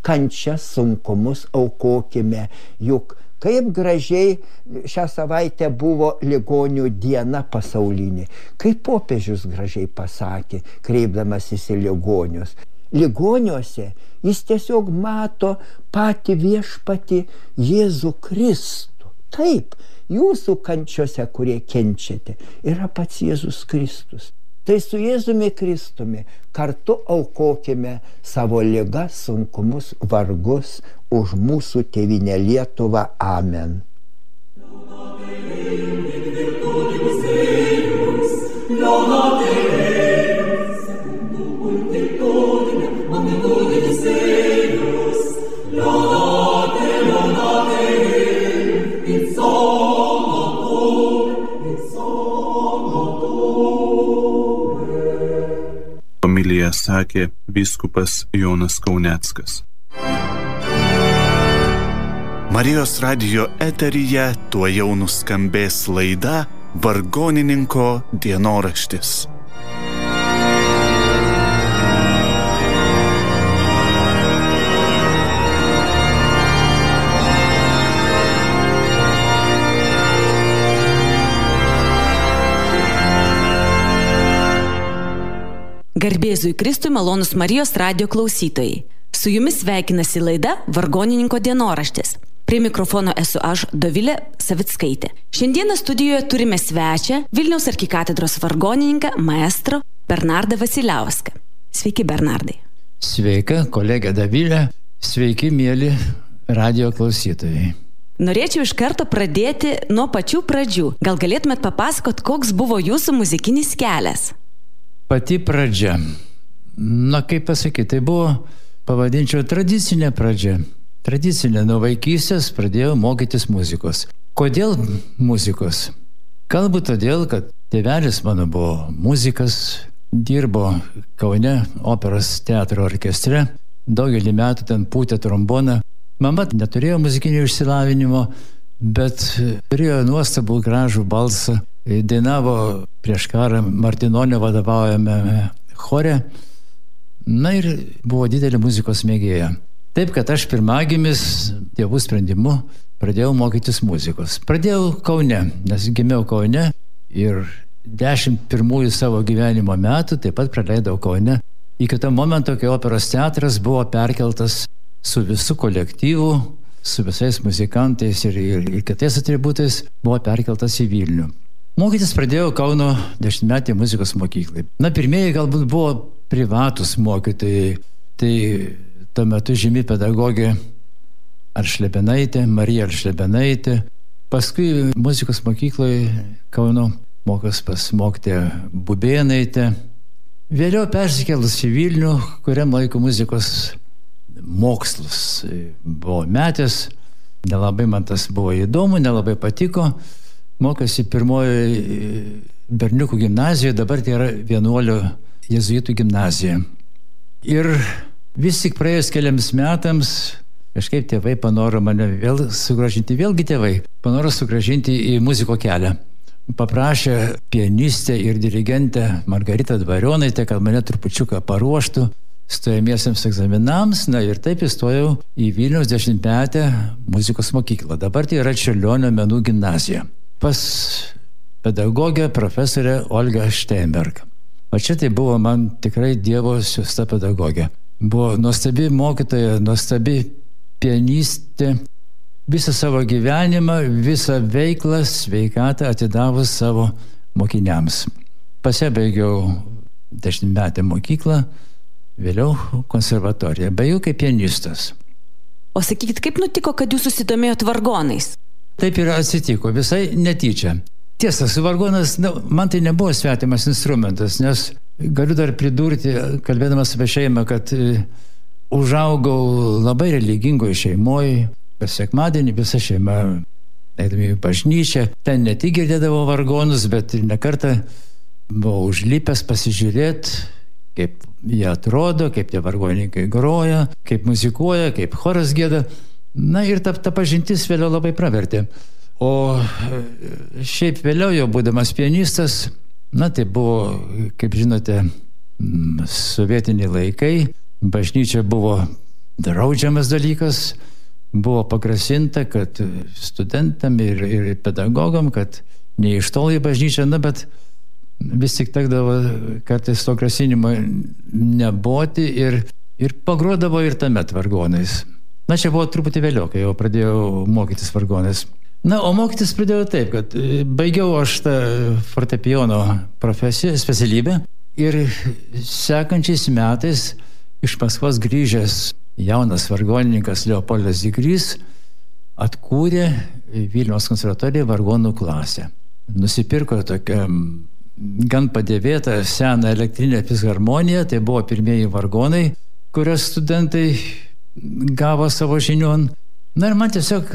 kančias, sunkumus aukokime. Juk kaip gražiai šią savaitę buvo ligonių diena pasaulinė. Kaip popiežius gražiai pasakė, kreipdamasis į ligonius. Ligoniuose jis tiesiog mato patį viešpatį Jėzų Kristų. Taip, jūsų kančiose, kurie kenčiate, yra pats Jėzus Kristus. Tai su Jėzumi Kristumi kartu aukokime savo ligas, sunkumus, vargus už mūsų tėvynę Lietuvą. Amen. Homiliją sakė vyskupas Jonas Kauneckas. Marijos radijo eteryje tuojau nuskambės laida Vargonininko dienoraštis. Garbėzui Kristui, malonūs Marijos radijo klausytojai. Su jumis sveikinasi laida Vargonininko dienoraštis. Prie mikrofono esu aš, Dovilė Savickaitė. Šiandieną studijoje turime svečią Vilniaus arkikatedros vargonininką maestro Bernardą Vasiliauską. Sveiki, Bernardai. Sveika, kolegė Dovilė. Sveiki, mėly radijo klausytojai. Norėčiau iš karto pradėti nuo pačių pradžių. Gal galėtumėt papasakot, koks buvo jūsų muzikinis kelias? Pati pradžia. Na, kaip pasakyti, tai buvo, pavadinčiau, tradicinė pradžia. Tradicinė, nuo vaikystės pradėjau mokytis muzikos. Kodėl muzikos? Galbūt todėl, kad tėvelis mano buvo muzikas, dirbo Kaune operos teatro orkestre, daugelį metų ten pūtė tromboną. Mama neturėjo muzikinio išsilavinimo, bet turėjo nuostabų gražų balsą. Dainavo prieš karą Martinonio vadovaujame chore. Na ir buvo didelė muzikos mėgėja. Taip, kad aš pirmagimis tėvų sprendimu pradėjau mokytis muzikos. Pradėjau Kaune, nes gimiau Kaune ir 10 pirmųjų savo gyvenimo metų taip pat praleidau Kaune. Iki to momento, kai operos teatras buvo perkeltas su visų kolektyvu, su visais muzikantais ir kitais atributais, buvo perkeltas į Vilnių. Mokytis pradėjau Kauno 10-metį muzikos mokyklai. Na, pirmieji galbūt buvo privatus mokytojai. Tai tuo metu žymi pedagogė Aršlebenaitė, Marija Aršlebenaitė. Paskui muzikos mokykloje Kauno mokos pas mokytoją Bubėnaitę. Vėliau persikėlus į Vilnių, kuriam laiko muzikos mokslus buvo metęs. Nelabai man tas buvo įdomu, nelabai patiko. Mokėsi pirmoji berniukų gimnazijoje, dabar tai yra vienuolių jėzuitų gimnazija. Ir vis tik praėjus keliams metams, kažkaip tėvai panoro mane vėl sugrąžinti, vėlgi tėvai panoro sugrąžinti į muziko kelią. Paprašė pianistę ir dirigentę Margaritą Dvarionaitę, kad mane trupučiuką paruoštų stojamiesiems egzaminams. Na ir taip įstojau į Vilniaus 10-metę muzikos mokyklą. Dabar tai yra Čiurlionio menų gimnazija. Pas pedagogę profesorę Olgą Steinberg. O čia tai buvo man tikrai Dievo siųsta pedagogė. Buvo nuostabi mokytoja, nuostabi pianistė. Visą savo gyvenimą, visą veiklą, sveikatą atidavus savo mokiniams. Pas ją baigiau 10-metę mokyklą, vėliau konservatoriją. Baigiau kaip pianistas. O sakykit, kaip nutiko, kad jūs susidomėjot vargonais? Taip ir atsitiko, visai netyčia. Tiesa, su vargonas, man tai nebuvo svetimas instrumentas, nes galiu dar pridurti, kalbėdamas apie šeimą, kad užaugau labai religingoje šeimoje. Kas sekmadienį visa šeima eidami į bažnyčią. Ten ne tik girdėdavo vargonus, bet ir nekartą buvau užlipęs pasižiūrėti, kaip jie atrodo, kaip tie vargonininkai groja, kaip muzikuoja, kaip choras gieda. Na ir ta pažintis vėliau labai pravertė. O šiaip vėliau jau būdamas pianistas, na tai buvo, kaip žinote, sovietiniai laikai. Bažnyčia buvo draudžiamas dalykas. Buvo pagrasinta, kad studentam ir pedagogam, kad neištol į bažnyčią, bet vis tik tekdavo kartais to grasinimo neboti ir pagrodavo ir tuomet vargonais. Čia buvo truputį vėliau, kai jau pradėjau mokytis vargonais. O mokytis pradėjau taip, kad baigiau aš tą fortepijono profesiją, specialybę ir sekančiais metais iš Maskvos grįžęs jaunas vargonininkas Leopoldas Digrys atkūrė Vilniaus konservatorijoje vargonų klasę. Nusipirko tokią gan padėvėtą seną elektrinę fisharmoniją, tai buvo pirmieji vargonai, kurios studentai gavo savo žinion. Ir man tiesiog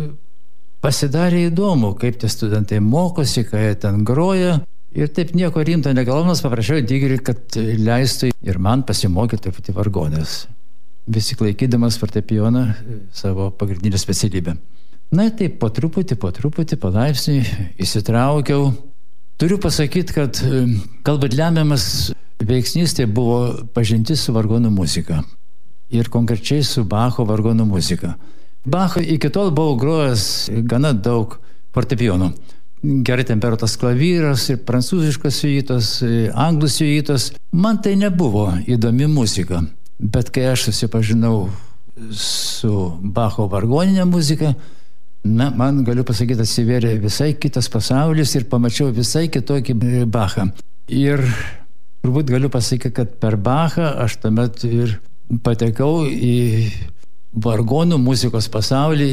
pasidarė įdomu, kaip tie studentai mokosi, ką jie ten groja. Ir taip nieko rimto negalvodamas paprašiau Digrį, kad leistų ir man pasimokyti truputį vargonės. Vis tik laikydamas fortepijoną savo pagrindinę specialybę. Taip po truputį, palaipsniui įsitraukiau. Turiu pasakyti, kad galbūt lemiamas veiksnys tai buvo pažintis su vargonų muzika. Ir konkrečiai su Bacho vargonų muzika. Bacho iki tol buvau grojęs gana daug fortepijonų. Gerai temperuotas klavyras ir prancūziškas siuitos, anglų siuitos. Man tai nebuvo įdomi muzika. Bet kai aš susipažinau su Bacho vargoninė muzika, man galiu pasakyti, atsivėrė visai kitas pasaulis ir pamačiau visai kitokį Bachą. Ir turbūt galiu pasakyti, kad per Bachą aš tuomet ir patekau į vargonų muzikos pasaulį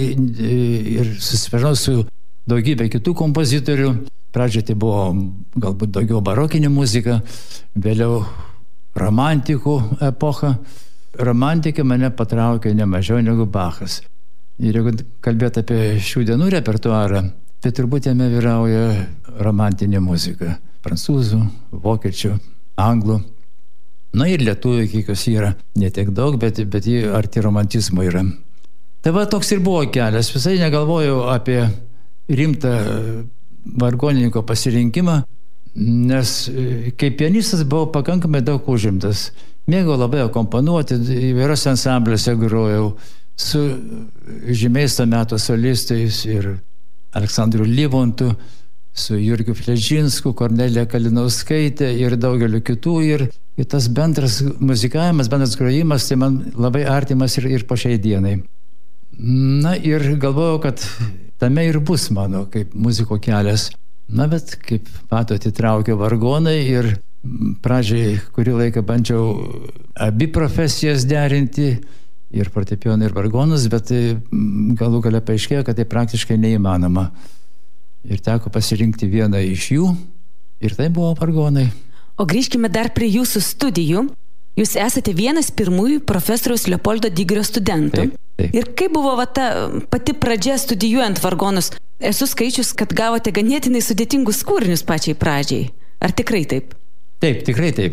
ir susipažinau su daugybė kitų kompozitorių. Pradžioje tai buvo galbūt daugiau barokinė muzika, vėliau romantikų epocha. Romantika mane patraukė ne mažiau negu Bachas. Ir jeigu kalbėt apie šių dienų repertuarą, tai turbūt jame vyrauja romantinė muzika. Prancūzų, vokiečių, anglų. Ir lietuvių kiekos yra. Ne tiek daug, bet jie arti romantizmo yra. Tai toks ir buvo kelias. Visai negalvojau apie rimtą vargonininko pasirinkimą, nes kaip pianistas buvau pakankamai daug užimtas. Mėgau labai akompanuoti, įvairiose ansambliuose grojau su žymiais to meto solistais ir Aleksandru Livontu, su Jurgiu Fledžinsku, Kornelija Kalinauskaitė ir daugeliu kitų. Ir tas bendras muzikavimas, bendras grojimas, tai man labai artimas ir po šiai dienai. Ir galvojau, kad tame ir bus mano kaip muziko kelias. Bet kaip matote, įtraukė vargonai ir pradžiai kurį laiką bandžiau abi profesijas derinti, ir fortepijoną, ir vargonus, bet galų gale paaiškėjo, kad tai praktiškai neįmanoma. Ir teko pasirinkti vieną iš jų, ir tai buvo vargonai. O grįžkime dar prie jūsų studijų. Jūs esate vienas pirmųjų profesoriaus Leopoldo Digrio studentų. Taip. Ir kaip buvo ta pati pradžia studijuojant vargonus? Esu skaičius, kad gavote ganėtinai sudėtingus kūrinius pačiai pradžiai. Ar tikrai taip? Taip, tikrai taip.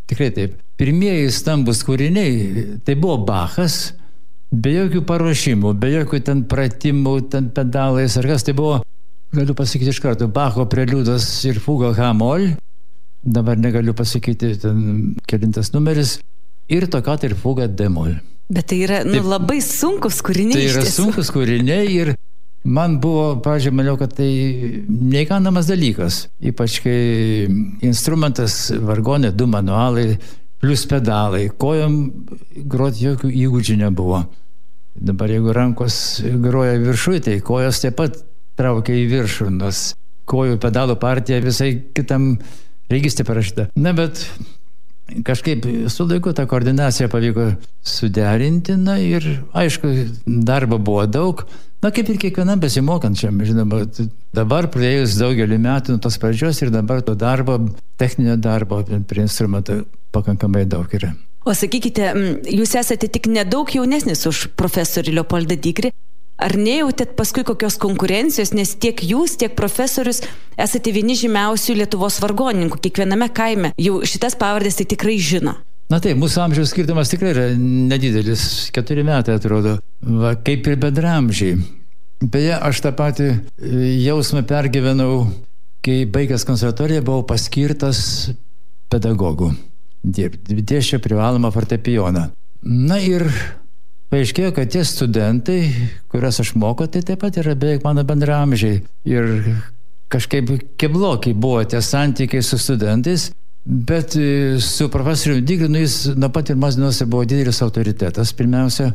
Pirmieji stambus kūriniai tai buvo Bachas, be jokių paruošimų, be jokių ten pratimų, ten pedalais ar kas. Tai buvo, galiu pasakyti iš karto, Bacho preliudas ir fuga H-moll. Dabar negaliu pasakyti ten kelintas numeris. Ir tokia ir fuga D-moll. Bet tai yra labai sunkus kūriniai. Tai yra sunkus kūriniai ir man buvo, pradžioje maniau, kad tai neįkanomas dalykas. Ypač kai instrumentas vargonė, 2 manualai, plus pedalai. Kojom groti jokių įgūdžių nebuvo. Dabar jeigu rankos groja viršui, tai kojos taip pat traukia į viršų, nors kojų pedalų partija visai kitam registrė parašyta. Bet kažkaip su laiku tą koordinaciją pavyko suderinti, ir aišku, darbo buvo daug. Kaip ir kiekvienam besimokančiam, žinoma, dabar praėjus daugelį metų nuo tos pradžios ir dabar to darbo, techninio darbo prie instrumento pakankamai daug yra. O sakykite, jūs esate tik nedaug jaunesnis už profesorių Leopoldą Digrį. Ar nejautėt paskui kokios konkurencijos, nes tiek jūs, tiek profesorius esate vieni žymiausių Lietuvos vargonininkų, kiekviename kaime. Jau šitas pavardės tai tikrai žino. Taip, mūsų amžiaus skirtumas tikrai yra nedidelis, 4 metai atrodo, kaip ir bendramžiai. Beje, aš tą patį jausmą pergyvenau, kai baigęs konservatoriją buvau paskirtas pedagogų. Dėsčiau privalomą fortepijoną. Ir paaiškėjo, kad tie studentai, kuriuos aš mokau, tai taip pat yra beveik mano bendraamžiai. Ir kažkaip keblokiai buvo tie santykiai su studentais, bet su profesoriumi Digrinu jis nuo pat pirmos dienos buvo didelis autoritetas. Pirmiausia,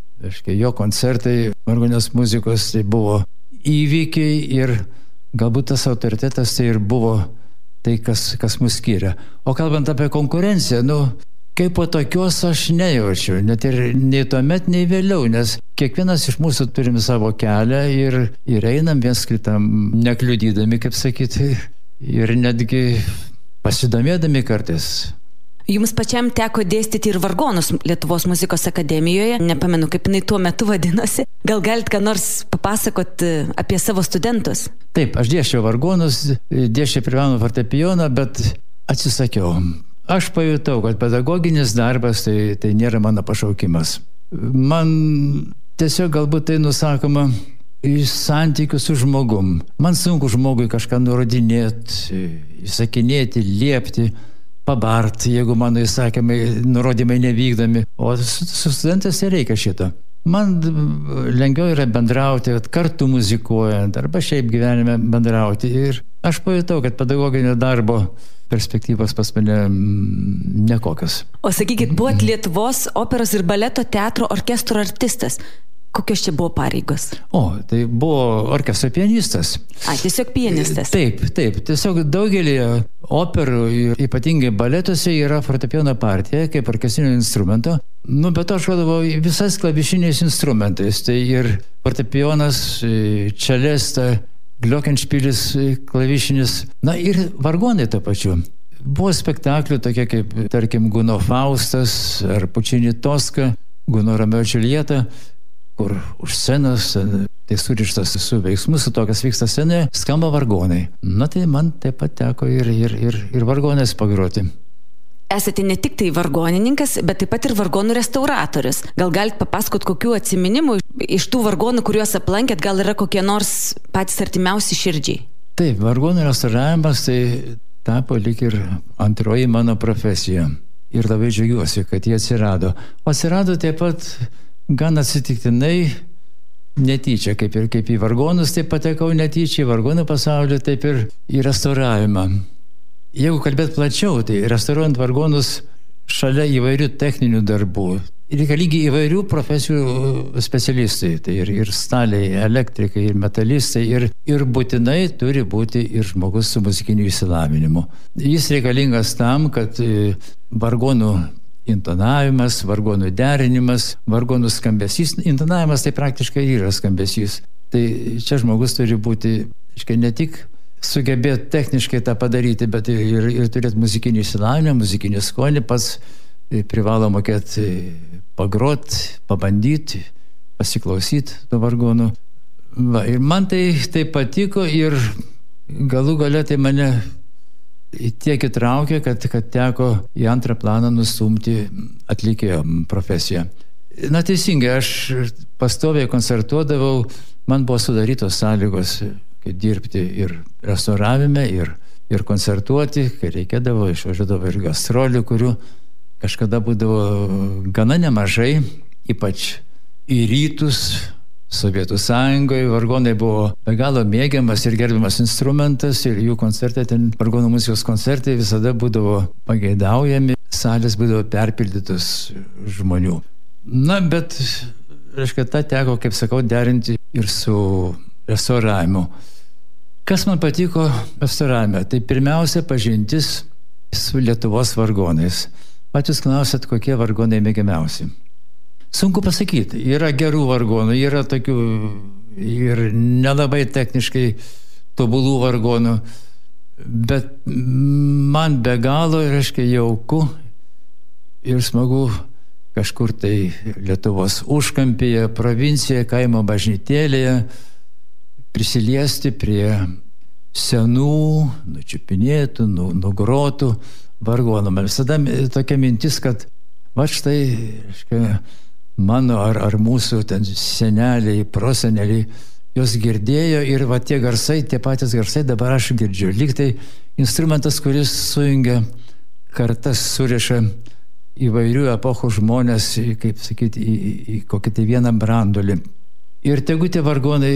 jo koncertai, vargoninės muzikos, tai buvo įvykiai ir galbūt tas autoritetas tai ir buvo tai, kas mus skiria. O kalbant apie konkurenciją, kaip po tokios aš nejaučiu, net ir nei tuomet, nei vėliau, nes kiekvienas iš mūsų turime savo kelią ir einam viens kitam nekliudydami, kaip sakyti, ir netgi pasidomėdami kartais. Jums pačiam teko dėstyti ir vargonus Lietuvos muzikos akademijoje, nepamenu, kaip jinai tuo metu vadinosi. Gal galite ką nors papasakot apie savo studentus? Taip, aš dėsčiau vargonus, dėsčiau privalomą fortepijoną, bet atsisakiau. Aš pajutau, kad pedagoginis darbas tai nėra mano pašaukimas. Man tiesiog galbūt tai nusakoma iš santykių su žmogum. Man sunku žmogui kažką nurodinėti, įsakinėti, liepti, pabart, jeigu mano įsakymai, nurodymai nevykdomi. O su studentais tai reikia šito. Man lengviau yra bendrauti, kartu muzikuojant, arba šiaip gyvenime bendrauti. Ir aš pajutau, kad pedagoginio darbo perspektyvos pas mane nekokios. O sakykit, buvot Lietuvos operos ir baleto teatro orkestro artistas. Kokios čia buvo pareigos? Tai buvo orkestro pianistas. Tiesiog pianistas. Taip. Tiesiog daugelį operų ir ypatingai baletuose yra fortepijono partija kaip orkestrinio instrumento. Bet to aš vadovau visais klavišiniais instrumentais. Tai ir fortepijonas, čelesta, glockenspilis, klavišinis, ir vargonai to pačiu. Buvo spektaklių tokie kaip, tarkim, Guno Faustas ar Pučini Toska, Guno Romeo Džiuljeta, kur už scenos, tai surištas su veiksmu, su to, kas vyksta scenoje, skamba vargonai. Tai man taip pat teko ir vargonais pagroti. Esate ne tik tai vargonininkas, bet taip pat ir vargonų restauratorius. Gal galite papasakot kokių atsiminimų iš tų vargonų, kuriuos aplankėt, gal yra kokie nors patys artimiausi širdžiai? Taip, vargonų restauravimas tai tapo lyg ir antroji mano profesija. Ir labai džiaugiuosi, kad jie atsirado. O atsirado taip pat gan atsitiktinai, netyčia, kaip į vargonus taip patekau netyčia, į vargonų pasaulį, taip ir į restauravimą. Jeigu kalbėt plačiau, tai restauruojant vargonus šalia įvairių techninių darbų, reikalingi įvairių profesijų specialistai, tai ir staliai, elektrikai, ir metalistai, ir būtinai turi būti ir žmogus su muzikiniu išsilavinimu. Jis reikalingas tam, kad vargonų intonavimas, vargonų derinimas, vargonų skambesys. Intonavimas tai praktiškai yra skambesys. Tai čia žmogus turi būti, ne tik sugebėti techniškai tą padaryti, bet ir turėti muzikinį išsilavinimą, muzikinį skonį, pats privalo mokėti pagroti, pabandyti, pasiklausyti tų vargonų. Ir man tai patiko ir galų gale tai mane tiek įtraukė, kad teko į antrą planą nustumti atlikėjo profesiją. Teisingai, aš pastoviai koncertuodavau, man buvo sudarytos sąlygos dirbti ir restauravime, ir koncertuoti, kai reikėdavo, išvažiuodavo ir gastrolių, kurių kažkada būdavo gana nemažai, ypač į rytus, Sovietų Sąjungoje. Vargonai buvo be galo mėgiamas ir gerbiamas instrumentas ir jų koncertai, ten vargonų muzikos koncertai visada būdavo pageidaujami, salės būdavo perpildytos žmonių. Bet, tą teko, kaip sakau, derinti ir su restauravimu. Kas man patiko restauravime? Tai pirmiausia pažintis su Lietuvos vargonais. Patys klausėt, kokie vargonai mėgiamiausi. Sunku pasakyti, yra gerų vargonų, yra tokių ir nelabai techniškai tobulų vargonų, bet man be galo, jauku ir smagu kažkur tai Lietuvos užkampyje, provincijoje, kaimo bažnytėlėje prisiliesti prie senų, nučiupinėtų, nugrotų vargonų. Man visada tokia mintis, kad štai, mano ar mūsų ten seneliai, proseneliai, jos girdėjo ir tie garsai, tie patys garsai dabar aš girdžiu. Lyg tai instrumentas, kuris sujungia kartas, suriša įvairių epochų žmonės, kaip sakyti, į kokį tai vieną brandulį. Ir tegu tie vargonai,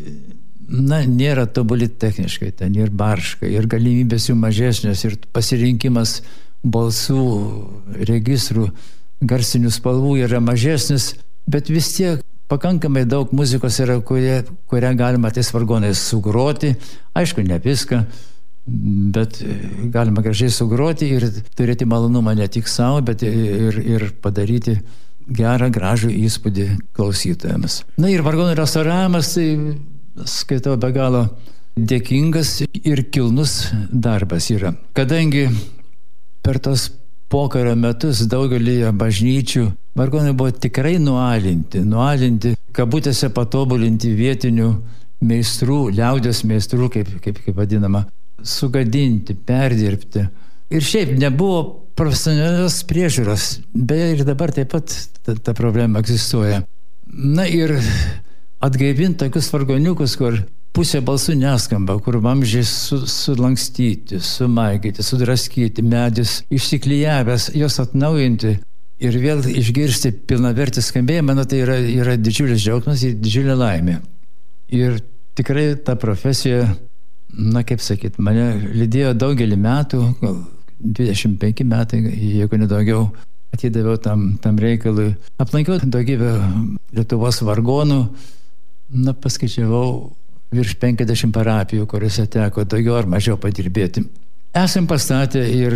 nėra tobuli techniškai, ten ir barškai, ir galimybės jų mažesnės, ir pasirinkimas balsų, registrų, garsinių spalvų yra mažesnis, bet vis tiek pakankamai daug muzikos yra, kurią galima tais vargonais sugroti. Aišku, ne viską, bet galima gražiai sugroti ir turėti malonumą ne tik savo, bet ir padaryti gerą, gražų įspūdį klausytojams. Na ir vargonų restauravimas, tai skaitau be galo dėkingas ir kilnus darbas yra. Kadangi per tos pokario metus daugelį bažnyčių vargonai buvo tikrai nualinti, kabutėse patobulinti vietinių meistrų, liaudies meistrų, kaip vadinama, sugadinti, perdirbti. Ir šiaip nebuvo profesionalios priežiūros, beje ir dabar taip pat ta problema egzistuoja. Na ir atgaivinti tokius vargoniukus, kur pusė balsų neskamba, kur vamzdžiai sulankstyti, sumaigyti, sudraskyti, medis išsiklijavęs, jos atnaujinti ir vėl išgirsti pilnavertį skambėjimą, tai yra didžiulis džiaugsmas ir didžiulė laimė. Ir tikrai ta profesija, kaip sakyt, mane lydėjo daugelį metų, gal 25 metai, jeigu nedaugiau, atidaviau tam reikalui. Aplankiau daugybę Lietuvos vargonų, paskaičiavau virš 50 parapijų, kuriuose teko daugiau ar mažiau padirbėti. Esam pastatę ir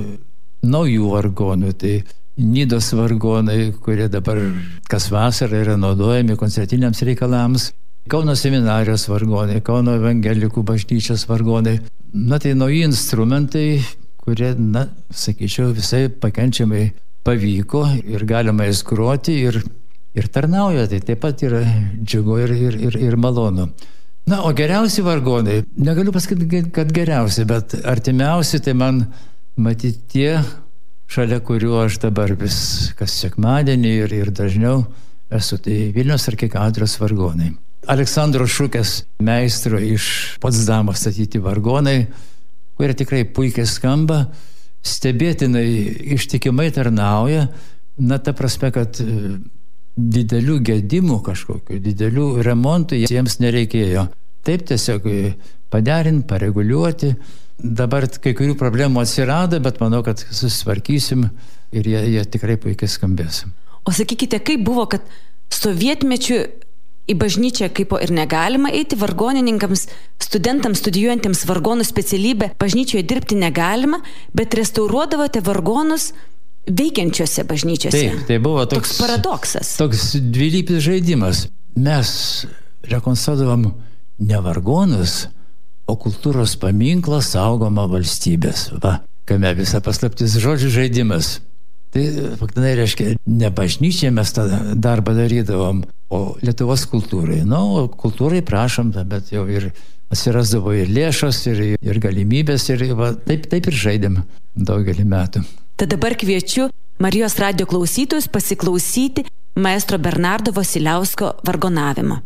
naujų vargonų, tai Nidos vargonai, kurie dabar kas vasarą yra naudojami koncertiniams reikalams, Kauno seminarijos vargonai, Kauno evangelikų bažnyčios vargonai. Tai nauji instrumentai, kurie, sakyčiau, visai pakenčiamai pavyko ir galima jas groti ir tarnauja, tai taip pat yra džiugu ir malonu. O geriausi vargonai, negaliu pasakyti, kad geriausi, bet artimiausi tai man matyti tie, šalia kurių aš dabar vis kas sekmadienį ir dažniau esu, tai Vilniaus arkikatedros vargonai. Aleksandro Šukės meistro iš Potsdamo statyti vargonai, kurie tikrai puikiai skamba, stebėtinai ištikimai tarnauja, ta prasme, kad didelių gedimų kažkokių, didelių remontų jiems nereikėjo. Taip tiesiog paderinti, pareguliuoti. Dabar kai kurių problemų atsirado, bet manau, kad susitvarkysim ir jie tikrai puikiai skambės. O sakykite, kaip buvo, kad sovietmečiu į bažnyčią kaip ir negalima eiti, vargonininkams, studentams studijuojantiems vargonų specialybę bažnyčioje dirbti negalima, bet restauruodavote vargonus veikiančiose bažnyčiose. Taip, tai buvo toks paradoksas. Toks dvilypis žaidimas. Mes rekonstruodavom ne vargonus, o kultūros paminklą saugomą valstybės. Kame visa paslaptis, žodžių žaidimas. Tai faktinai reiškia, ne bažnyčiai mes tą darbą darydavom, o Lietuvos kultūrai. O kultūrai prašom, bet jau ir atsirasdavo ir lėšos, ir galimybės, ir taip ir žaidėm daugelį metų. Tad dabar kviečiu Marijos radijo klausytojus pasiklausyti maestro Bernardo Vasiliausko vargonavimo.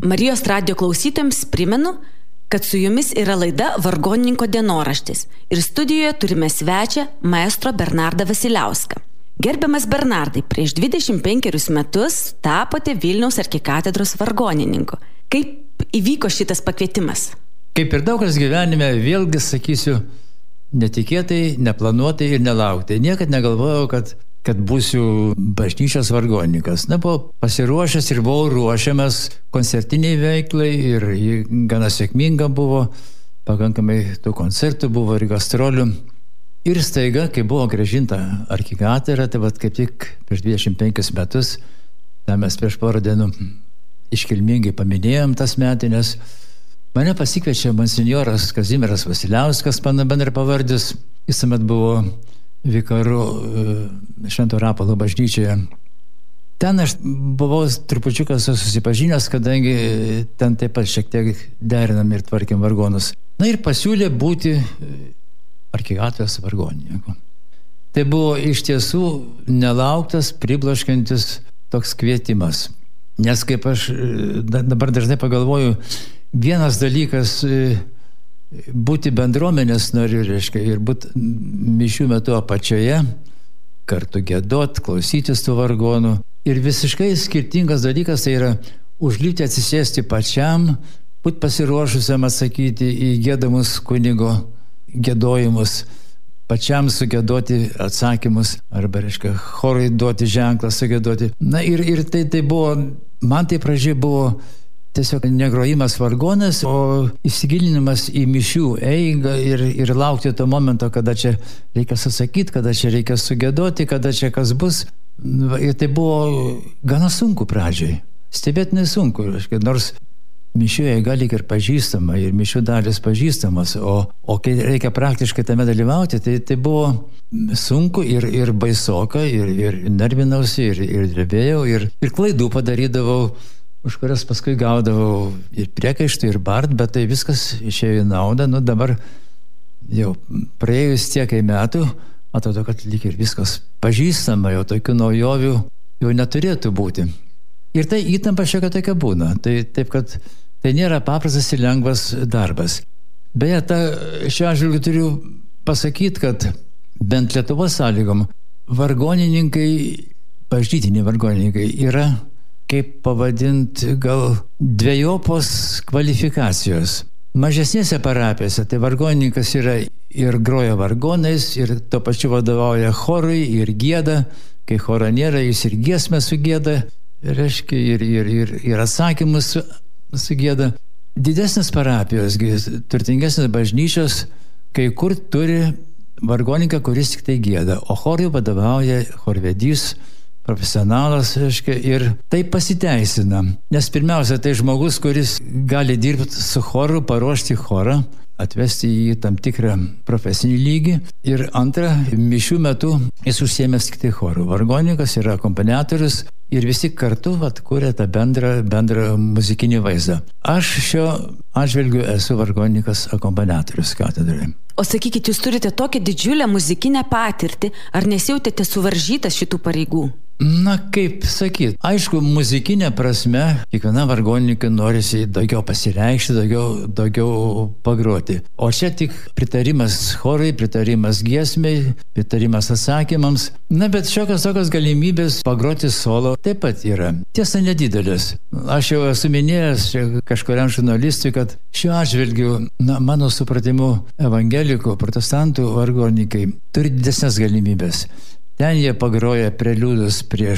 Marijos radijo klausytojams primenu, kad su jumis yra laida Vargonininko dienoraštis ir studijoje turime svečią maestro Bernardą Vasiliauską. Gerbiamas Bernardai, prieš 25 metus tapote Vilniaus arkikatedros vargonininku. Kaip įvyko šitas pakvietimas? Kaip ir daug kas gyvenime, vėlgi sakysiu, netikėtai, neplanuotai ir nelauktai. Niekad negalvojau, kad būsiu bažnyčios vargonininkas. Buvau pasiruošęs ir buvau ruošiamas koncertiniai veiklai ir ji gana sėkminga buvo, pakankamai tų koncertų buvo ir gastrolių. Ir staiga, kai buvo grąžinta arkikatedra, tai kaip tik prieš 25 metus, tai mes prieš porą dienų iškilmingai paminėjom tas metines, mane pasikviečia monsinjoras Kazimieras Vasiliauskas, mano bendrapavardis, jis tuomet buvo vikaru Švento Rapolo bažnyčioje. Ten aš buvau trupučiuką susipažinęs, kadangi ten taip pat šiek tiek derinam ir tvarkėm vargonus. Ir pasiūlė būti arkikatedros vargonininku. Tai buvo iš tiesų nelauktas, pribloškiantis toks kvietimas. Nes kaip aš dabar dažnai pagalvoju, vienas dalykas būti bendruomenės nariu, reiškia, ir būti mišių metu apačioje, kartu giedot, klausytis tų vargonų. Ir visiškai skirtingas dalykas tai yra užlipti, atsisėsti pačiam, būti pasiruošusiam atsakyti į giedamus kunigo giedojimus, pačiam sugėdoti atsakymus, arba, reiškia, chorui duoti ženklą, sugėdoti. Ir tai buvo, man tai pradžiai buvo tiesiog negrojimas vargonas, o įsigilinimas į mišių eigą ir laukti to momento, kada čia reikės atsakyti, kada čia reikės sugėdoti, kada čia kas bus. Ir tai buvo gana sunku pradžiai. Stebėtinai sunku. Nors mišių eiga lyg ir pažįstama, ir mišių dalis pažįstamas, o kai reikia praktiškai tame dalyvauti, tai buvo sunku ir baisoka, ir nervinausi, ir drebėjau, ir klaidų padarydavau, už kurias paskui gaudavau ir priekaištų, ir bart, bet tai viskas išėjo į naudą. Dabar jau praėjus tiek metų, atrodo, kad lyg ir viskas pažįstama, jau tokių naujovių jau neturėtų būti. Ir tai įtampa šiek tiek tokia būna. Taip, kad tai nėra paprastas ir lengvas darbas. Beje, šiuo atžvilgiu turiu pasakyti, kad bent Lietuvos sąlygom vargonininkai, bažnytiniai vargonininkai yra, kaip pavadinti, gal dvejopos kvalifikacijos. Mažesnėse parapijose tai vargonininkas yra ir groja vargonais, ir tuo pačiu vadovauja chorui, ir gieda. Kai choro nėra, jis ir giesmę sugieda, reiškia, ir atsakymus sugieda. Didesnės parapijos, turtingesnės bažnyčios, kai kur turi vargonininką, kuris tik tai gieda, o chorui vadovauja chorvedys, profesionalas, reiškia, ir tai pasiteisina. Nes pirmiausia, tai žmogus, kuris gali dirbti su choru, paruošti chorą, atvesti į tam tikrą profesinį lygį. Ir antra, mišių metu jis užsiėmęs tik tai chorų. Vargonininkas yra akompaniatorius ir visi kartu kuria tą bendrą muzikinį vaizdą. Aš šio atžvilgiu esu vargonininkas akompaniatorius katedroje. O sakykit, jūs turite tokią didžiulę muzikinę patirtį, ar nesijautėte suvaržytas šitų pareigų? Kaip sakyt, aišku, muzikinė prasme, kiekviena vargonininkė norisi daugiau pasireikšti, daugiau pagroti. O čia tik pritarimas chorui, pritarimas giesmei, pritarimas atsakymams. Bet šiokios tokios galimybės pagroti solo taip pat yra. Tiesa, nedidelis. Aš jau esu minėjęs kažkuriam žurnalistui, kad šiuo atžvilgiu, mano supratimu, evangelikų, protestantų vargonininkai turi didesnės galimybės. Ten jie pagroja preliudus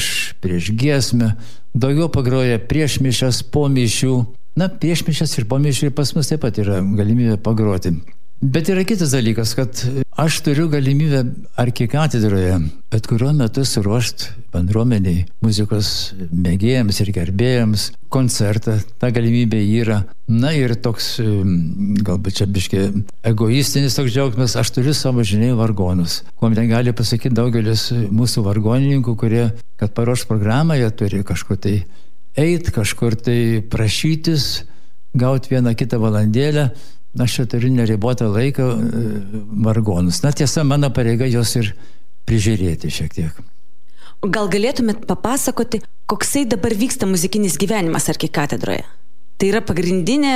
prieš giesmę, daugiau pagroja prieš mišias, po mišių. Prieš mišias ir po mišių ir pas mus taip pat yra galimybė pagroti. Bet yra kitas dalykas, kad aš turiu galimybę arkikatedroje bet kuriuo metu suruošti bendruomeniai, muzikos mėgėjams ir gerbėjams koncertą. Ta galimybė yra. Ir toks, galbūt čia biškai egoistinis toks džiaugsmas, aš turiu savo žiniai vargonus. Kuo negali pasakyti daugelis mūsų vargonininkų, kurie, kad paruoš programą, jie turi kažkur tai eiti, kažkur tai prašytis, gauti vieną kitą valandėlę. Aš čia turiu neribotą laiką vargonus. Tiesa, mano pareiga jos ir prižiūrėti šiek tiek. Gal galėtumėt papasakoti, koksai dabar vyksta muzikinis gyvenimas arkikatedroje? tai yra pagrindinė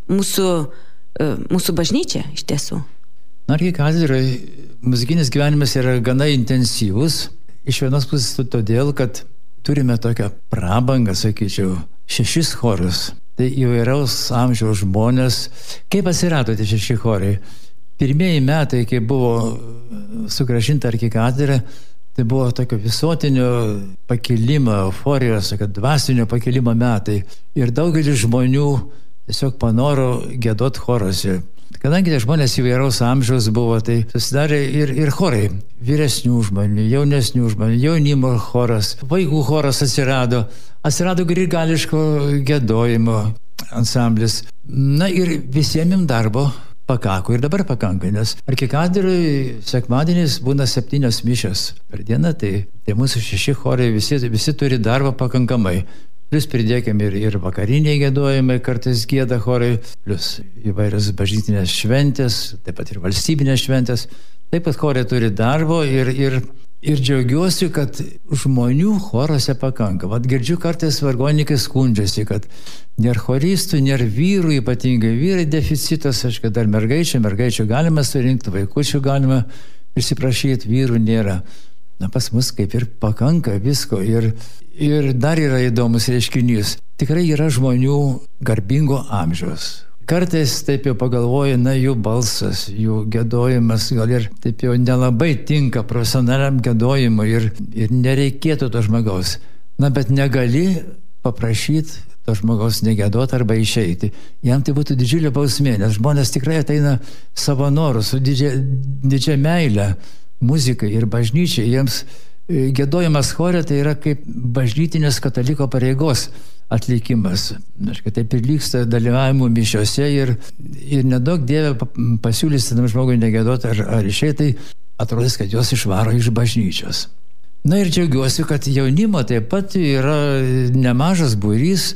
mūsų bažnyčia iš tiesų. Arkikatedroje muzikinis gyvenimas yra gana intensyvus. Iš vienos pusės todėl, kad turime tokią prabangą, sakyčiau, 6 chorus. Tai įvairaus amžiaus žmonės. Kaip atsirado tie 6 chorai? Pirmieji metai, kai buvo sugrąžinta arkikatedra, tai buvo tokio visuotinio pakilimo, euforijos, dvasinio pakilimo metai. Ir daugelis žmonių tiesiog panoro giedot choruose. Kadangi tie žmonės įvairaus amžiaus buvo, tai susidarė ir chorai. Vyresnių žmonių, jaunesnių žmonių, jaunimo choras, vaikų choras atsirado. Atsirado grigališko giedojimo ansamblis. Na ir visiems darbo pakako ir dabar pakanka, nes arkikatedroje sekmadienis būna 7 mišios per dieną, tai mūsų 6 chorai visi turi darbo pakankamai. Plius pridėkime ir vakariniai giedojimai, kartais gieda chorai, plius įvairios bažnytinės šventės, taip pat ir valstybinės šventės. Taip pat chorai turi darbo ir džiaugiuosi, kad žmonių choruose pakanka. Vat girdžiu kartais vargonininkai skundžiasi, kad nėra choristų, nėra vyrų, ypatingai vyrai deficitas, aišku, dar mergaičių galima surinkti, vaikučių galima prisiprašyti, vyrų nėra. Na, pas mus kaip ir pakanka visko ir dar yra įdomus reiškinys. Tikrai yra žmonių garbingo amžiaus. Kartais taip jau pagalvoju, jų balsas, jų giedojimas gal ir taip jau nelabai tinka profesionaliam giedojimui ir nereikėtų to žmogaus. Bet negali paprašyti to žmogaus negėdoti arba išeiti. Jam tai būtų didžiulė bausmė, nes žmonės tikrai ateina savo norų, su didžia meile muzikai ir bažnyčiai. Jiems giedojimas chore tai yra kaip bažnytinės kataliko pareigos atlikimas. Tai prilygsta dalyvavimu mišiose ir nedaug Dieve pasiūlys tam žmogui negėdoti ar išeiti, tai atrodys, kad jos išvaro iš bažnyčios. Na ir džiaugiuosi, kad jaunimo taip pat yra nemažas būrys.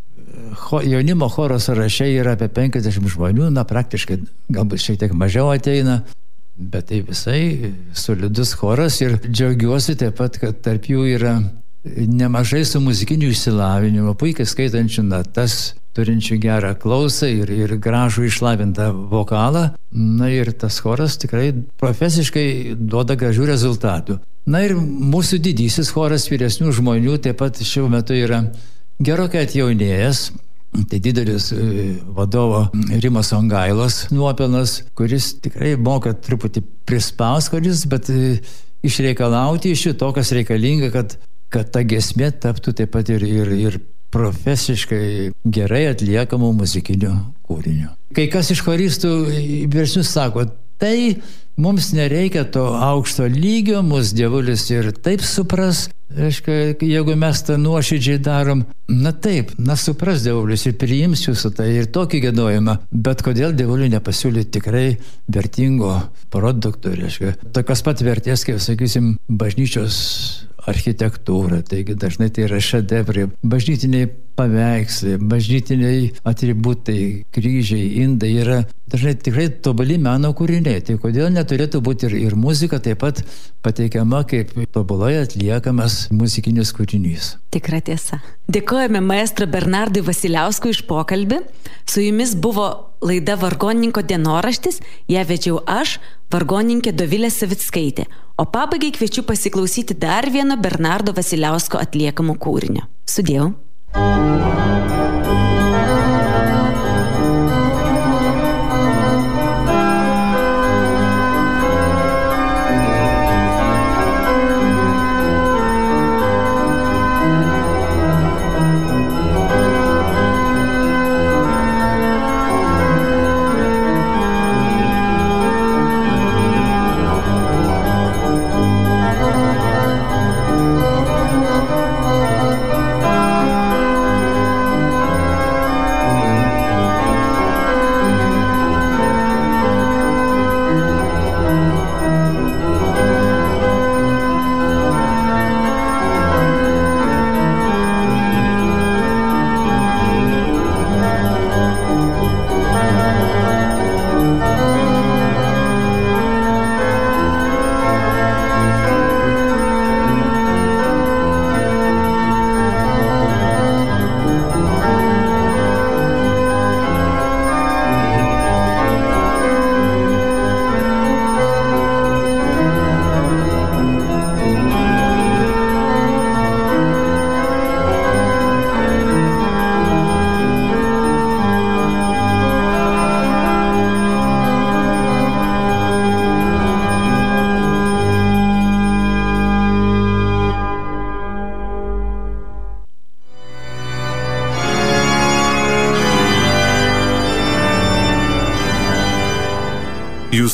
Jaunimo choro sąraše yra apie 50 žmonių, praktiškai galbūt šiek tiek mažiau ateina. Bet tai visai solidus choras ir džiaugiuosi taip pat, kad tarp jų yra nemažai su muzikiniu išsilavinimu, puikiai skaitančių natas, turinčių gerą klausą ir gražų išlavintą vokalą. Na ir tas choras tikrai profesiškai duoda gražių rezultatų. Na ir mūsų didysis choras vyresnių žmonių taip pat šiuo metu yra gerokai atjaunėjęs. Tai didelis vadovo Rimo Songailos nuopelnas, kuris tikrai moka truputį prispauskodis, bet išreikalauti iš to, kas reikalinga, kad ta giesmė taptų taip pat ir profesiškai gerai atliekamų muzikinių kūrinių. Kai kas iš choristų vyresnių sako, tai mums nereikia to aukšto lygio, mus Dievulis ir taip supras. Reiškia, jeigu mes tą nuoširdžiai darom, taip, supras Dievulis ir priims jūsų tai ir tokį giedojimą, bet kodėl Dievuliui nepasiūlyti tikrai vertingo produkto, reiškia, tokios pat vertės, kaip, sakysim, bažnyčios architektūra, taigi dažnai tai yra šedevrai, bažnytiniai paveikslai, bažnytiniai atributai, kryžiai, indai yra dažnai tikrai tobuli meno kūriniai. Tai kodėl neturėtų būti ir muzika taip pat pateikiama kaip tobulai atliekamas muzikinis kūrinys. Tikra tiesa. Dėkojame maestro Bernardui Vasiliauskui iš pokalbį. Su jumis buvo laida Vargonininko dienoraštis, ją vedžiau aš, vargonininkė Dovilė Savickaitė. O pabaigai kviečiu pasiklausyti dar vieno Bernardo Vasiliausko atliekamo kūrinio. Sudėjau.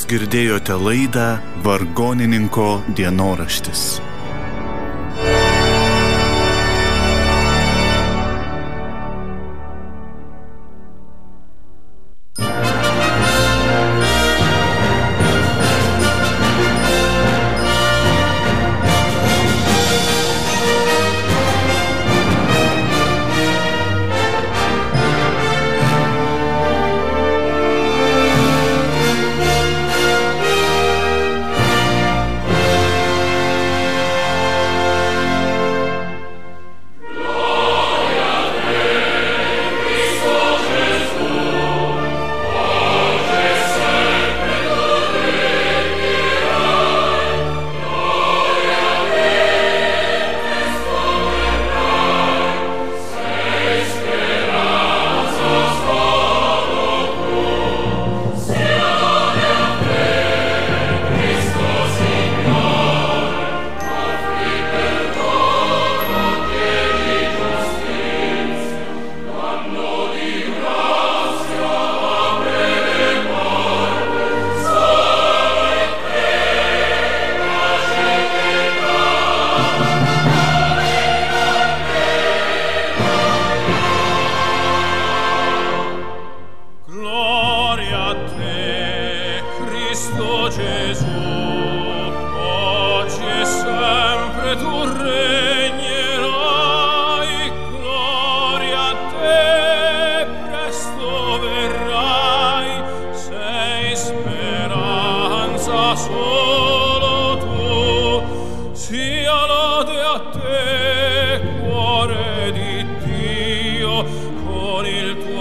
girdėjote laidą Vargonininko dienoraštis.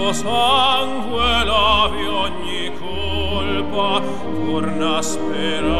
Sangue lavi ogni colpa, torna speranza.